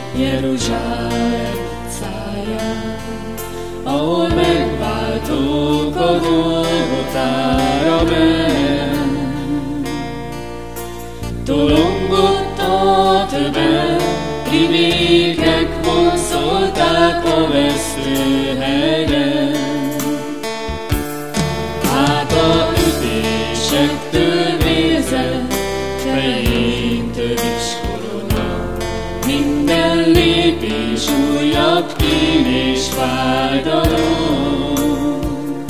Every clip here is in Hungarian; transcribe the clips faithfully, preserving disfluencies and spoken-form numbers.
Jeruzsálem utcáján, ahol megváltók a Golgotára ment. Tolongott a többen, rimékek vonszolták a vesztőhelyre. Hát a ütésektől vérzett, fején tövis korona, minden lépés újabb kín és fájdalom.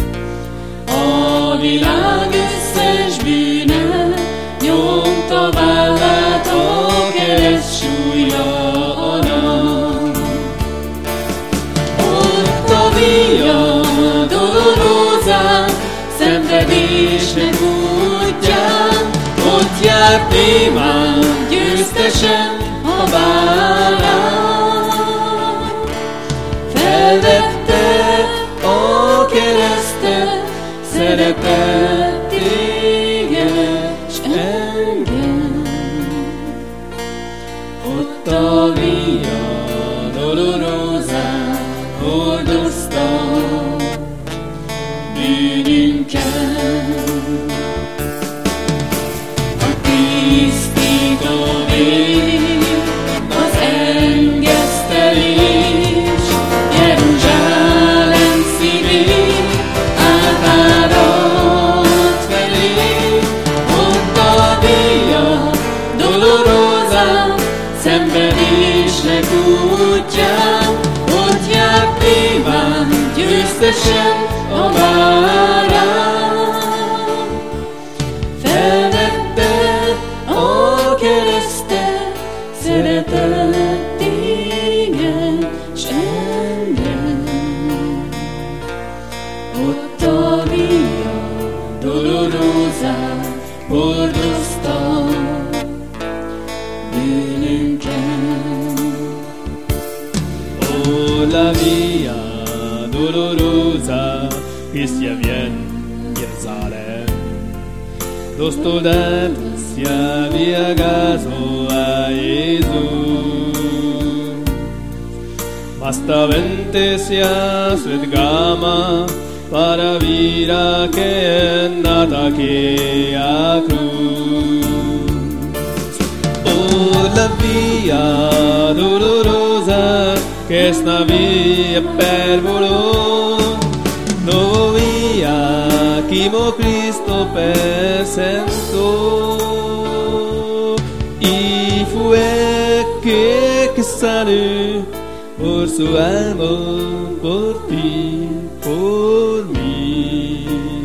A világ összes bűne nyomta vállát, a kereszt súlya a nap. Ott a Via Dolorosán, szenvedésnek útján, ott járt némán győztesen a bálán. Felvette a keresztet, szeretett téged s engem. Ott a Via Dolorosán hordozta bűnünket. A tisztító vér, az engesztelés, Jeruzsálem szívét átárad felé. Ott a Via Dolorosán, szenvedésnek útján, ott járt némán győztesen a bálán. Felvette a keresztet, szeretett téged s engem. Ott a Via Dolorosán hordozta bűnünket. Oh, la Via Dolorosa che si avviene Gerusalemme, lo studente si avvia caso a Gesù, ma sta vente sia svedgama para vida che è nata che a cruz. Oh, la Via Dolorosa che sta via per volò, no via chi mo Cristo presentò, y fue que, que salió por su amor, por ti, por mí.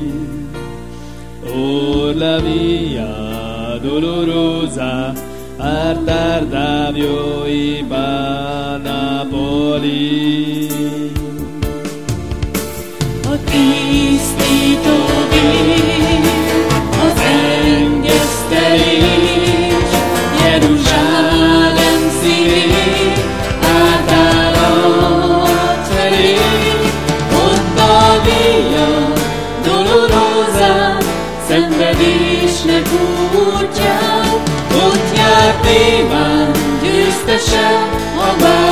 Oh, la Via Dolorosa Ardavio iba Napoli. A tisztító vér, az engesztelés, Jeruzsálem szívét átárad felé. Ott a Via Dolorosán, szenvedésnek útján, ott járt némán győztesen a bálán.